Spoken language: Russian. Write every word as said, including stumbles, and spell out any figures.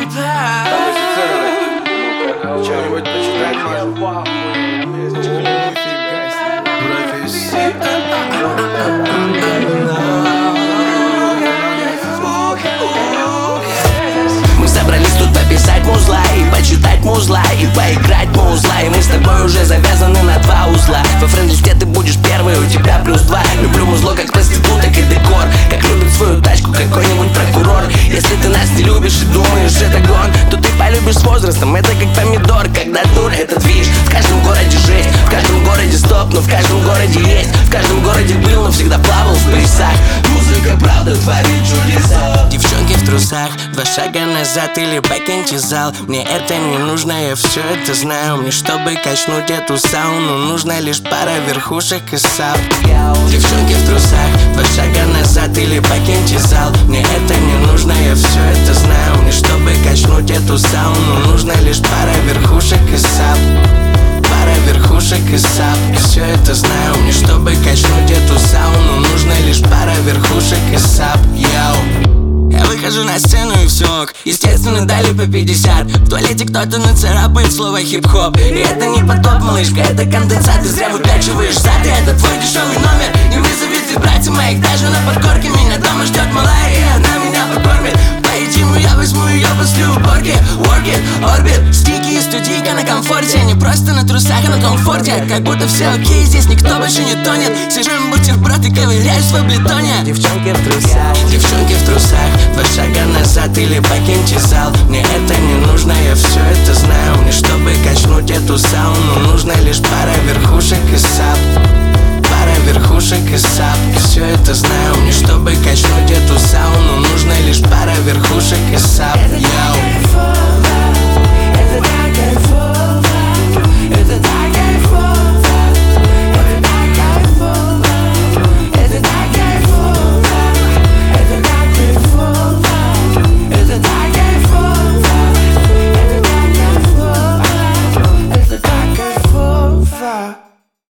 Что-нибудь почитать можно? Мы собрались тут пописать музла и почитать музла и поиграть музла. И мы с тобой уже завязаны на два узла. Во френд-листе ты будешь первый, у тебя плюс два. Люблю музло как проституток и декор, как любит свою тачку какой-нибудь прокурор. Если ты нас не любишь и думаешь, это гон, то ты полюбишь с возрастом, это как помидор. Когда тур, это движ, в каждом городе жесть, в каждом городе стоп, но в каждом городе есть. В каждом городе был, но всегда плавал в парусах. Музыка правда творит чудеса. Девчонки в трусах, два шага назад или бэкенти зал. Мне это не нужно, я все это знаю. Мне чтобы качнуть эту сауну нужно лишь пара верхушек и сап. Девчонки в трусах, два шага назад или бэкенти зал. Мне это не нужно, я все это знаю. Мне чтобы качнуть эту сауну нужно лишь пара верхушек и сап. Пара верхушек и сап. Я все это знаю. Мне чтобы качнуть эту сауну нужно лишь пара верхушек и сап. Йоу. Я выхожу на сцену и все ок. Естественно, дали по пятьдесят. В туалете кто-то нацарапает слово хип-хоп. И это не потоп, малышка, это конденсат. Ты зря выпячиваешь зад, и это твой дешевый номер. Не вызовет вибраций моих даже на подкорке. Меня дома ждет малая, и она меня покормит. Поедим, я возьму ее после уборки. Work it, орбит, стики и студийка на комфорте. Не просто на трусах, а на комфорте. Как будто все окей, здесь никто больше не тонет. Сижу бутерброд и ковыряюсь в облитоне. Девчонки в трусах, девчонки в трусах, два шага назад или покиньте зал. Мне это не нужно, я все это знаю. Мне чтобы качнуть эту сауну нужно лишь пара верхушек и сап. Пара верхушек и сап. Я все это знаю. Мне чтобы качнуть эту сауну нужно лишь пара верхушек и сап.